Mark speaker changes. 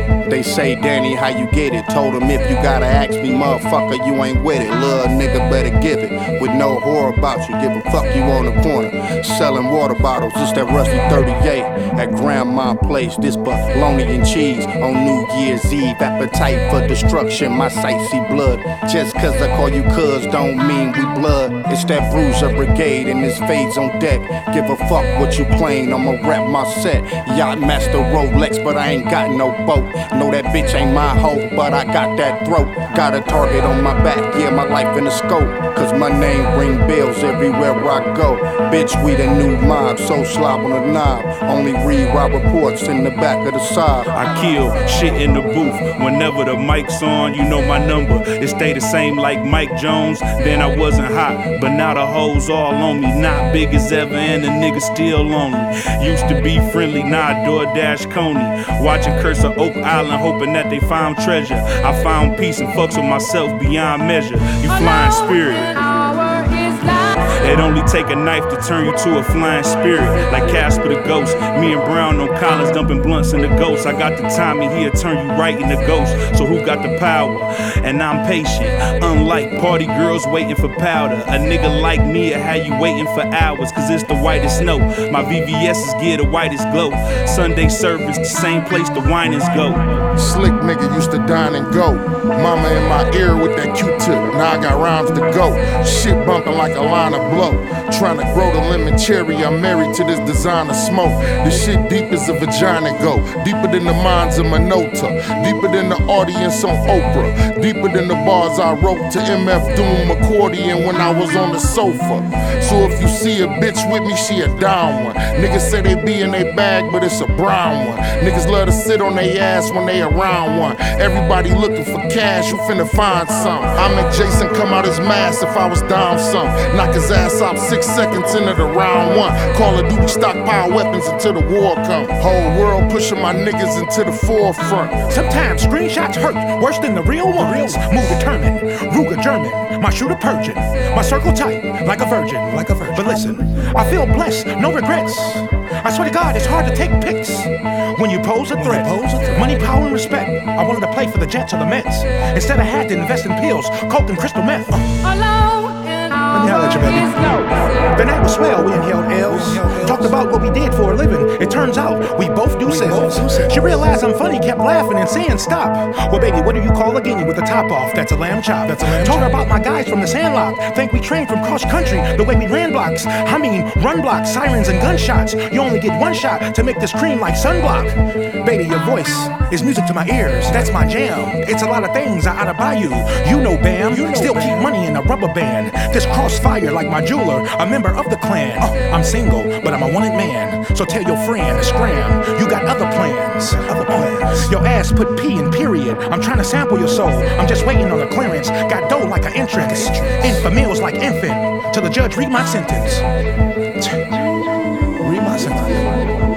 Speaker 1: They say, Danny, how you get it? Told him if you gotta ask me, motherfucker, you ain't with it. Little nigga better give it, with no horror about you. Give a fuck you on the corner, selling water bottles. It's that rusty 38 at Grandma Place. This bologna and cheese on New Year's Eve. Appetite for destruction, my sight see blood. Just cause I call you cuz don't mean we blood. It's that Bruiser Brigade and this fades on deck. Give a fuck what you claim, I'ma rap my set. Yacht Master Rolex, but I ain't got no boat. Know that bitch ain't my hoe, but I got that throat. Got a target on my back, yeah, my life in the scope. Cause my name ring bells everywhere I go. Bitch, we the new mob, so slob on the knob. Only read raw reports in the back of the side.
Speaker 2: I kill shit in the booth. Whenever the mic's on, you know my number. It stay the same like Mike Jones. Then I wasn't hot, but now the hoes all on me. Not big as ever and the nigga still lonely. Used to be friendly, now I DoorDash Coney. Watching Curse of Oak Island, hoping that they found treasure. I found peace and fucks with myself beyond measure. You flying spirit. It only take a knife to turn you to a flying spirit. Like Casper the Ghost. Me and Brown on collars dumping blunts in the ghost. I got the timing, he'll turn you right in the ghost. So who got the power? And I'm patient. Unlike party girls waiting for powder. A nigga like me will have you waiting for hours. Cause it's the whitest snow. My VVS's give the whitest glow. Sunday service, the same place the whinings go.
Speaker 3: Slick nigga used to dine and go. Mama in my ear with that Q-tip. Now I got rhymes to go. Shit bumping like a line of blow. Trying to grow the lemon cherry, I'm married to this designer smoke. This shit deep as a vagina go. Deeper than the minds of Minota. Deeper than the audience on Oprah. Deeper than the bars I wrote to MF Doom accordion when I was on the sofa. So if you see a bitch with me, she a down one. Niggas say they be in they bag, but it's a brown one. Niggas love to sit on they ass when they around one. Everybody looking for cash, you finna find some. I make Jason come out his mask if I was down some. Knock his ass out 6 seconds into the round one. Call of Duty stockpile weapons until the war come. Whole world pushing my niggas into the forefront.
Speaker 4: Sometimes screenshots hurt worse than the real ones. Move determined, Ruger German, my shooter purging, my circle tight like a virgin. But listen, I feel blessed, no regrets. I swear to God, it's hard to take pics when you pose a threat. Money, power, and respect. I wanted to play for the Jets or the Mets. Instead, I had to invest in pills, coke, and crystal meth. Let me holler at you, baby. The night was swell, we inhaled L's. Talked about what we did for a living. It turns out we both do sales. She realized I'm funny, kept laughing and saying stop. Well, baby, what do you call a guinea with the top off? That's a lamb chop. Told her about my guys from the Sandlot. Think we trained from cross country, the way we ran blocks. I mean, run blocks, sirens, and gunshots. You only get one shot to make this cream like sunblock. Baby, your voice is music to my ears. That's my jam. It's a lot of things I oughta buy you. You know, Bam. Still keep money in a rubber band. This crossfire like my jeweler, a member of the clan. I'm single, but I'm a wanted man. So tell your friend to scram. You got other plans. Your ass put P in period. I'm trying to sample your soul. I'm just waiting on a clearance. Got dough like an entrance. Infamils like infant. Till the judge read my sentence. Read my sentence.